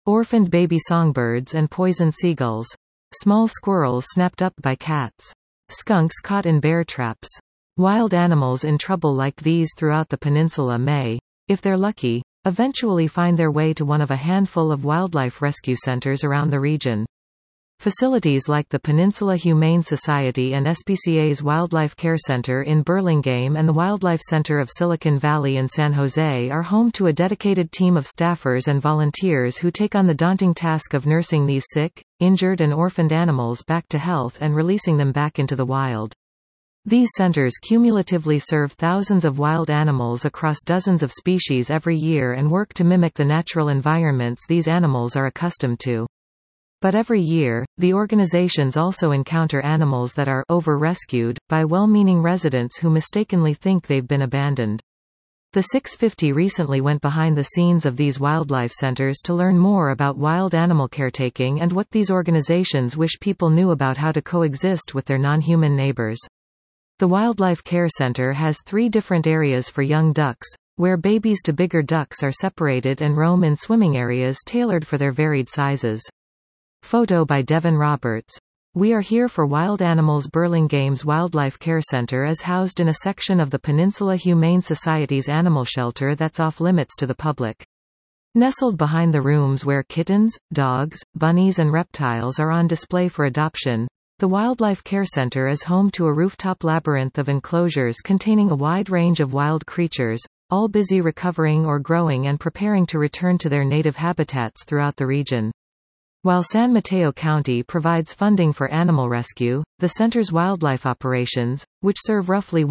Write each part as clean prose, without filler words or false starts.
Orphaned baby songbirds and poisoned seagulls. Small squirrels snapped up by cats. Skunks caught in bear traps. Wild animals in trouble like these throughout the peninsula may, if they're lucky, eventually find their way to one of a handful of wildlife rescue centers around the region. Facilities like the Peninsula Humane Society and SPCA's Wildlife Care Center in Burlingame and the Wildlife Center of Silicon Valley in San Jose are home to a dedicated team of staffers and volunteers who take on the daunting task of nursing these sick, injured and orphaned animals back to health and releasing them back into the wild. These centers cumulatively serve thousands of wild animals across dozens of species every year and work to mimic the natural environments these animals are accustomed to. But every year, the organizations also encounter animals that are over-rescued by well-meaning residents who mistakenly think they've been abandoned. The 650 recently went behind the scenes of these wildlife centers to learn more about wild animal caretaking and what these organizations wish people knew about how to coexist with their non-human neighbors. The Wildlife Care Center has 3 different areas for young ducks, where babies to bigger ducks are separated and roam in swimming areas tailored for their varied sizes. Photo by Devin Roberts. We are here for wild animals. Burlingame's Wildlife Care Center is housed in a section of the Peninsula Humane Society's animal shelter that's off-limits to the public. Nestled behind the rooms where kittens, dogs, bunnies and reptiles are on display for adoption, the Wildlife Care Center is home to a rooftop labyrinth of enclosures containing a wide range of wild creatures, all busy recovering or growing and preparing to return to their native habitats throughout the region. While San Mateo County provides funding for animal rescue, the center's wildlife operations, which serve roughly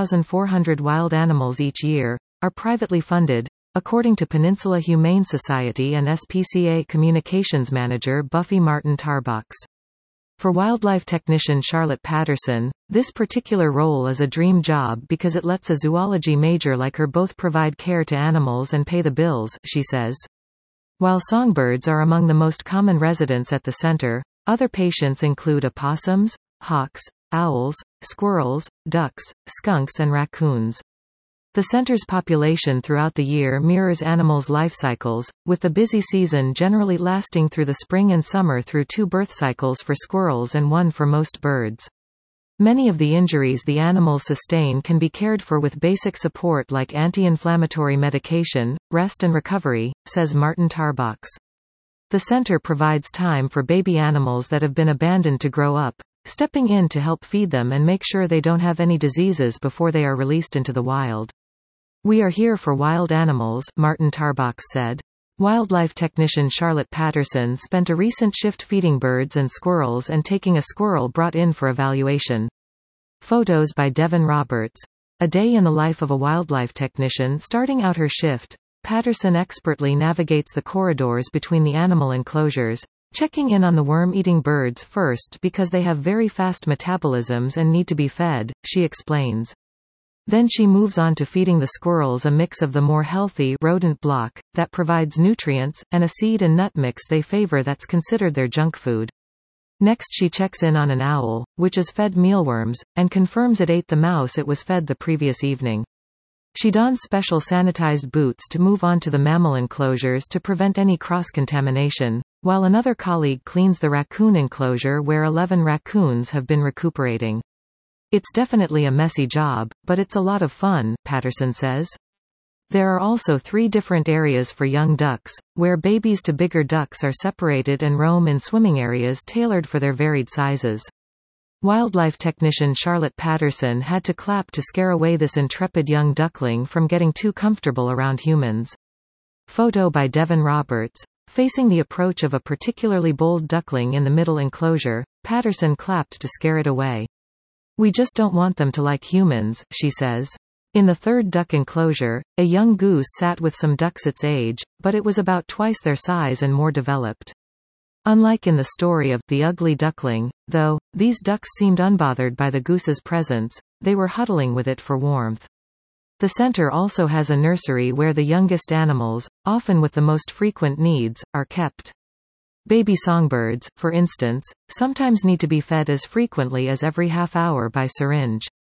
1,400 wild animals each year, are privately funded, according to Peninsula Humane Society and SPCA Communications Manager Buffy Martin Tarbox. For wildlife technician Charlotte Patterson, this particular role is a dream job because it lets a zoology major like her both provide care to animals and pay the bills, she says. While songbirds are among the most common residents at the center, other patients include opossums, hawks, owls, squirrels, ducks, skunks and raccoons. The center's population throughout the year mirrors animals' life cycles, with the busy season generally lasting through the spring and summer through 2 birth cycles for squirrels and 1 for most birds. Many of the injuries the animals sustain can be cared for with basic support like anti-inflammatory medication, rest and recovery, says Martin Tarbox. The center provides time for baby animals that have been abandoned to grow up, stepping in to help feed them and make sure they don't have any diseases before they are released into the wild. We are here for wild animals, Martin Tarbox said. Wildlife technician Charlotte Patterson spent a recent shift feeding birds and squirrels and taking a squirrel brought in for evaluation. Photos by Devin Roberts. A day in the life of a wildlife technician. Starting out her shift, Patterson expertly navigates the corridors between the animal enclosures, checking in on the worm-eating birds first because they have very fast metabolisms and need to be fed, she explains. Then she moves on to feeding the squirrels a mix of the more healthy rodent block, that provides nutrients, and a seed and nut mix they favor that's considered their junk food. Next she checks in on an owl, which is fed mealworms, and confirms it ate the mouse it was fed the previous evening. She dons special sanitized boots to move on to the mammal enclosures to prevent any cross-contamination, while another colleague cleans the raccoon enclosure where 11 raccoons have been recuperating. It's definitely a messy job, but it's a lot of fun, Patterson says. There are also 3 different areas for young ducks, where babies to bigger ducks are separated and roam in swimming areas tailored for their varied sizes. Wildlife technician Charlotte Patterson had to clap to scare away this intrepid young duckling from getting too comfortable around humans. Photo by Devin Roberts. Facing the approach of a particularly bold duckling in the middle enclosure, Patterson clapped to scare it away. We just don't want them to like humans, she says. In the 3rd duck enclosure, a young goose sat with some ducks its age, but it was about twice their size and more developed. Unlike in the story of The Ugly Duckling, though, these ducks seemed unbothered by the goose's presence, they were huddling with it for warmth. The center also has a nursery where the youngest animals, often with the most frequent needs, are kept. Baby songbirds, for instance, sometimes need to be fed as frequently as every half hour by syringe.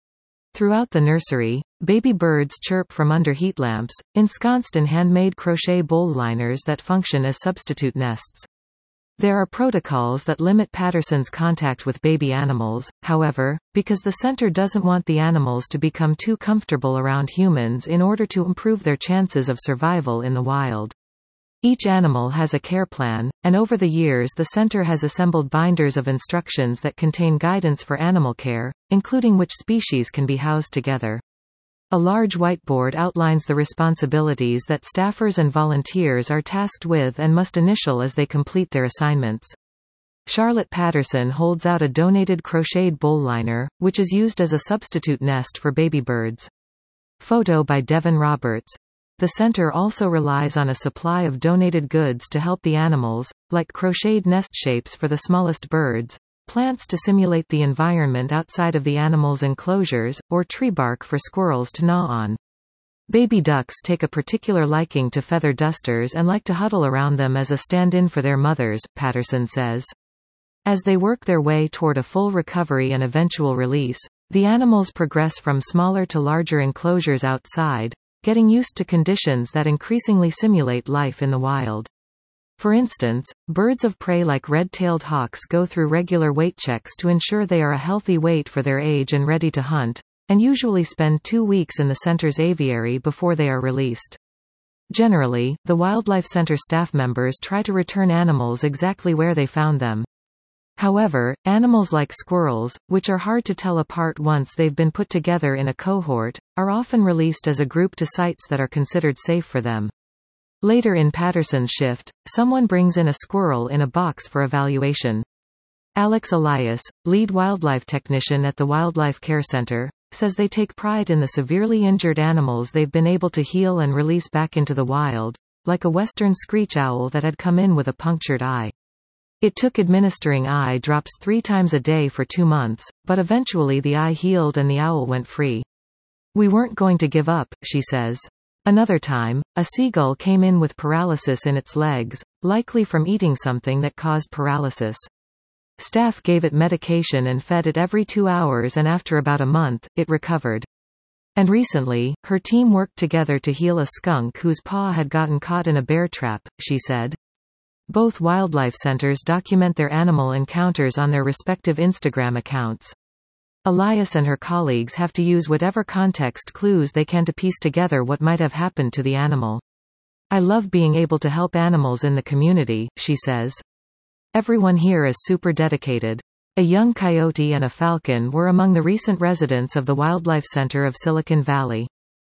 Throughout the nursery, baby birds chirp from under heat lamps, ensconced in handmade crochet bowl liners that function as substitute nests. There are protocols that limit Patterson's contact with baby animals, however, because the center doesn't want the animals to become too comfortable around humans in order to improve their chances of survival in the wild. Each animal has a care plan, and over the years the center has assembled binders of instructions that contain guidance for animal care, including which species can be housed together. A large whiteboard outlines the responsibilities that staffers and volunteers are tasked with and must initial as they complete their assignments. Charlotte Patterson holds out a donated crocheted bowl liner, which is used as a substitute nest for baby birds. Photo by Devin Roberts. The center also relies on a supply of donated goods to help the animals, like crocheted nest shapes for the smallest birds, plants to simulate the environment outside of the animals' enclosures, or tree bark for squirrels to gnaw on. Baby ducks take a particular liking to feather dusters and like to huddle around them as a stand-in for their mothers, Patterson says. As they work their way toward a full recovery and eventual release, the animals progress from smaller to larger enclosures outside, getting used to conditions that increasingly simulate life in the wild. For instance, birds of prey like red-tailed hawks go through regular weight checks to ensure they are a healthy weight for their age and ready to hunt, and usually spend 2 weeks in the center's aviary before they are released. Generally, the Wildlife Center staff members try to return animals exactly where they found them. However, animals like squirrels, which are hard to tell apart once they've been put together in a cohort, are often released as a group to sites that are considered safe for them. Later in Patterson's shift, someone brings in a squirrel in a box for evaluation. Alex Elias, lead wildlife technician at the Wildlife Care Center, says they take pride in the severely injured animals they've been able to heal and release back into the wild, like a western screech owl that had come in with a punctured eye. It took administering eye drops 3 times a day for 2 months, but eventually the eye healed and the owl went free. We weren't going to give up, she says. Another time, a seagull came in with paralysis in its legs, likely from eating something that caused paralysis. Staff gave it medication and fed it every 2 hours, and after about a month, it recovered. And recently, her team worked together to heal a skunk whose paw had gotten caught in a bear trap, she said. Both wildlife centers document their animal encounters on their respective Instagram accounts. Elias and her colleagues have to use whatever context clues they can to piece together what might have happened to the animal. I love being able to help animals in the community, she says. Everyone here is super dedicated. A young coyote and a falcon were among the recent residents of the Wildlife Center of Silicon Valley.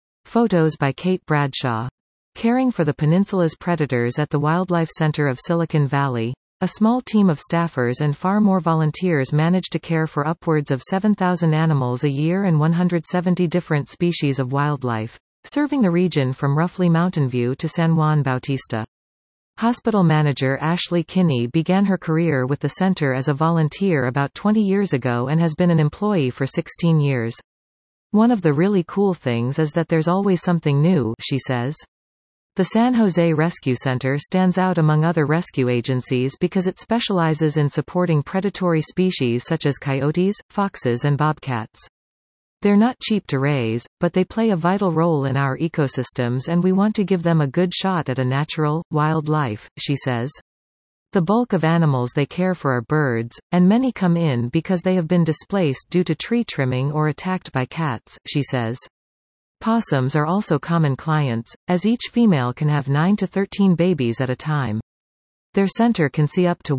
Photos by Kate Bradshaw. Caring for the peninsula's predators at the Wildlife Center of Silicon Valley, a small team of staffers and far more volunteers manage to care for upwards of 7,000 animals a year and 170 different species of wildlife, serving the region from roughly Mountain View to San Juan Bautista. Hospital manager Ashley Kinney began her career with the center as a volunteer about 20 years ago and has been an employee for 16 years. One of the really cool things is that there's always something new, she says. The San Jose Rescue Center stands out among other rescue agencies because it specializes in supporting predatory species such as coyotes, foxes and bobcats. They're not cheap to raise, but they play a vital role in our ecosystems and we want to give them a good shot at a natural, wild life, she says. The bulk of animals they care for are birds, and many come in because they have been displaced due to tree trimming or attacked by cats, she says. Possums are also common clients, as each female can have 9 to 13 babies at a time. Their center can see up to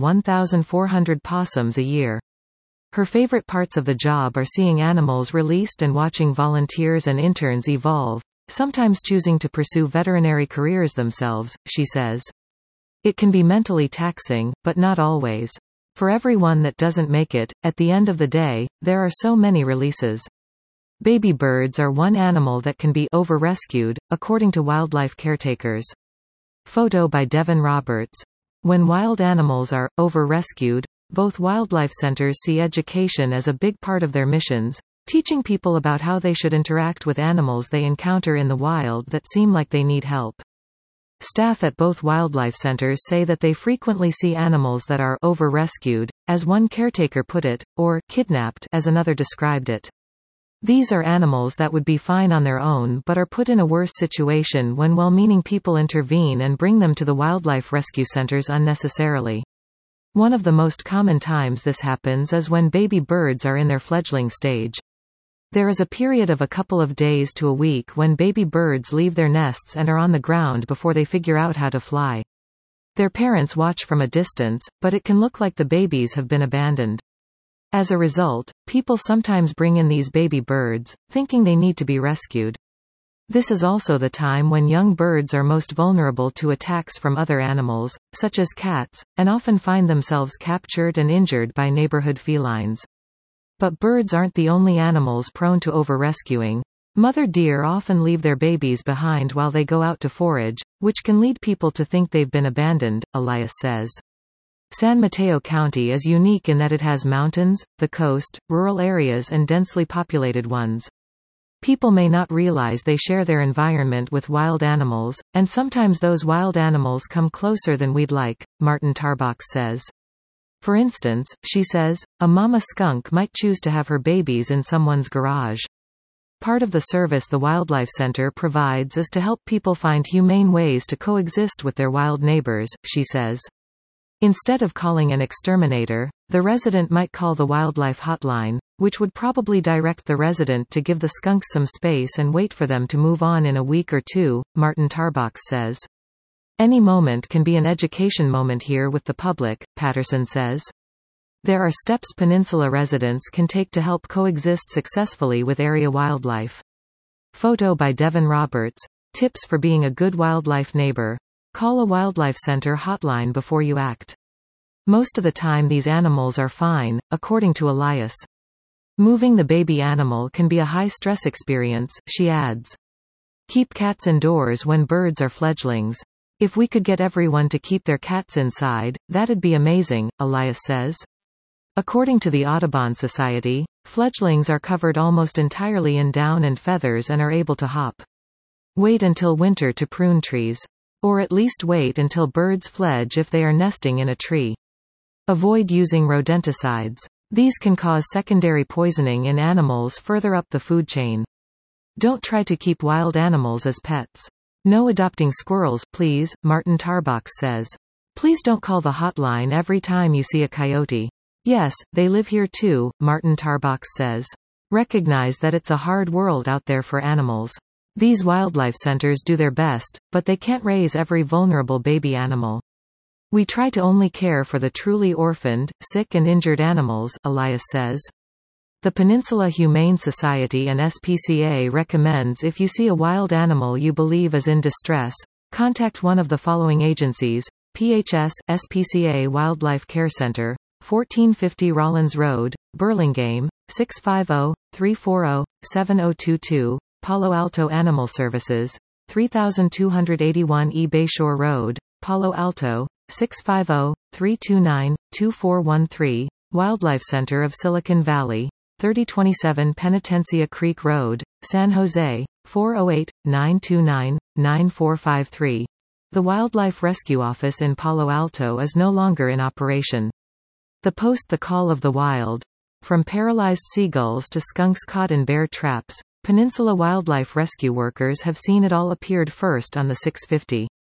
1,400 possums a year. Her favorite parts of the job are seeing animals released and watching volunteers and interns evolve, sometimes choosing to pursue veterinary careers themselves, she says. It can be mentally taxing, but not always. For everyone that doesn't make it, at the end of the day, there are so many releases. Baby birds are one animal that can be over-rescued, according to wildlife caretakers. Photo by Devin Roberts. When wild animals are over-rescued, both wildlife centers see education as a big part of their missions, teaching people about how they should interact with animals they encounter in the wild that seem like they need help. Staff at both wildlife centers say that they frequently see animals that are over-rescued, as one caretaker put it, or kidnapped as another described it. These are animals that would be fine on their own but are put in a worse situation when well-meaning people intervene and bring them to the wildlife rescue centers unnecessarily. One of the most common times this happens is when baby birds are in their fledgling stage. There is a period of a couple of days to a week when baby birds leave their nests and are on the ground before they figure out how to fly. Their parents watch from a distance, but it can look like the babies have been abandoned. As a result, people sometimes bring in these baby birds, thinking they need to be rescued. This is also the time when young birds are most vulnerable to attacks from other animals, such as cats, and often find themselves captured and injured by neighborhood felines. But birds aren't the only animals prone to over-rescuing. Mother deer often leave their babies behind while they go out to forage, which can lead people to think they've been abandoned, Elias says. San Mateo County is unique in that it has mountains, the coast, rural areas and densely populated ones. People may not realize they share their environment with wild animals, and sometimes those wild animals come closer than we'd like, Martin Tarbox says. For instance, she says, a mama skunk might choose to have her babies in someone's garage. Part of the service the Wildlife Center provides is to help people find humane ways to coexist with their wild neighbors, she says. Instead of calling an exterminator, the resident might call the wildlife hotline, which would probably direct the resident to give the skunks some space and wait for them to move on in a week or two, Martin Tarbox says. Any moment can be an education moment here with the public, Patterson says. There are steps Peninsula residents can take to help coexist successfully with area wildlife. Photo by Devin Roberts. Tips for being a good wildlife neighbor. Call a wildlife center hotline before you act. Most of the time these animals are fine, according to Elias. Moving the baby animal can be a high-stress experience, she adds. Keep cats indoors when birds are fledglings. If we could get everyone to keep their cats inside, that'd be amazing, Elias says. According to the Audubon Society, fledglings are covered almost entirely in down and feathers and are able to hop. Wait until winter to prune trees. Or at least wait until birds fledge if they are nesting in a tree. Avoid using rodenticides. These can cause secondary poisoning in animals further up the food chain. Don't try to keep wild animals as pets. No adopting squirrels, please, Martin Tarbox says. Please don't call the hotline every time you see a coyote. Yes, they live here too, Martin Tarbox says. Recognize that it's a hard world out there for animals. These wildlife centers do their best, but they can't raise every vulnerable baby animal. We try to only care for the truly orphaned, sick and injured animals, Elias says. The Peninsula Humane Society and SPCA recommends if you see a wild animal you believe is in distress, contact one of the following agencies: PHS, SPCA Wildlife Care Center, 1450 Rollins Road, Burlingame, 650-340-7022, Palo Alto Animal Services, 3281 E Bayshore Road, Palo Alto, 650-329-2413, Wildlife Center of Silicon Valley, 3027 Penitencia Creek Road, San Jose, 408-929-9453. The Wildlife Rescue Office in Palo Alto is no longer in operation. The Call of the Wild. From paralyzed seagulls to skunks caught in bear traps, Peninsula wildlife rescue workers have seen it all. Appeared first on the 650.